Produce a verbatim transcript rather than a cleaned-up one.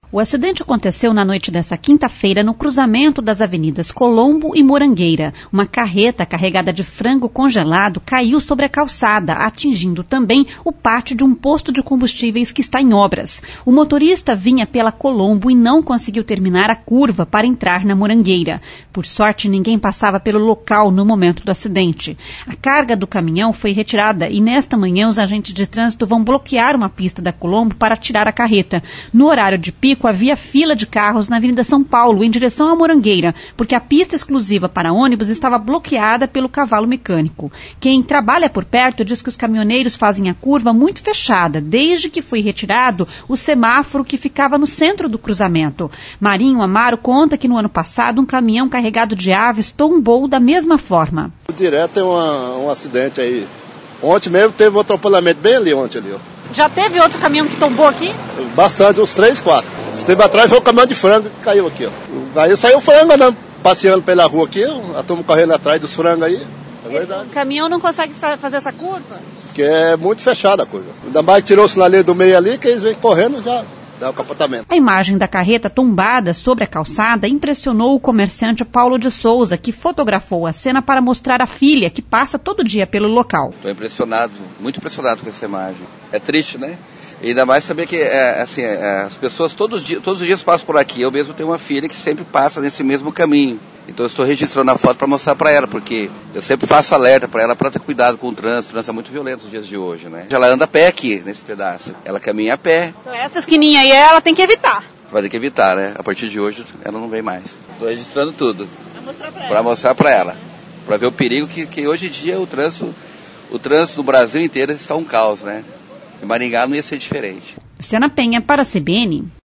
O acidente aconteceu na noite desta quinta-feira no cruzamento das avenidas Colombo e Morangueira. Uma carreta carregada de frango congelado caiu sobre a calçada, atingindo também o pátio de um posto de combustíveis que está em obras. O motorista vinha pela Colombo e não conseguiu terminar a curva para entrar na Morangueira. Por sorte, ninguém passava pelo local no momento do acidente. A carga do caminhão foi retirada e nesta manhã os agentes de trânsito vão bloquear uma pista da Colombo para tirar a carreta. No horário de pico, havia fila de carros na Avenida São Paulo, em direção à Morangueira, porque a pista exclusiva para ônibus estava bloqueada pelo cavalo mecânico. Quem trabalha por perto diz que os caminhoneiros fazem a curva muito fechada, desde que foi retirado o semáforo que ficava no centro do cruzamento. Marinho Amaro conta que no ano passado um caminhão carregado de aves tombou da mesma forma. Direto tem uma, um acidente aí. Ontem mesmo teve um atropelamento bem ali, ontem ali, ó. Já teve outro caminhão que tombou aqui? Bastante, uns três, quatro. Esse tempo atrás foi o caminhão de frango que caiu aqui, ó. Aí saiu o frango andando, passeando pela rua aqui, ó. A turma correndo atrás dos frangos aí. É verdade. O caminhão não consegue fa- fazer essa curva? Porque é muito fechada a coisa. Ainda mais que tirou o sinaleiro do meio ali, que eles vêm correndo já. Dá o capotamento. A imagem da carreta tombada sobre a calçada impressionou o comerciante Paulo de Souza, que fotografou a cena para mostrar à filha, que passa todo dia pelo local. Estou impressionado, muito impressionado com essa imagem. É triste, né? E ainda mais saber que é, assim, é, as pessoas todos, todos os dias passam por aqui. Eu mesmo tenho uma filha que sempre passa nesse mesmo caminho. Então eu estou registrando a foto para mostrar para ela, porque eu sempre faço alerta para ela para ter cuidado com o trânsito. O trânsito é muito violento nos dias de hoje, né? Ela anda a pé aqui, nesse pedaço. Ela caminha a pé. Então essa esquininha aí ela tem que evitar. Vai ter que evitar, né? A partir de hoje ela não vem mais. Estou registrando tudo. Para mostrar para ela. Para mostrar para ela. Para ver o perigo que, que hoje em dia o trânsito, o trânsito no Brasil inteiro está um caos, né? Em Maringá não ia ser diferente. Luciana Penha para a C B N.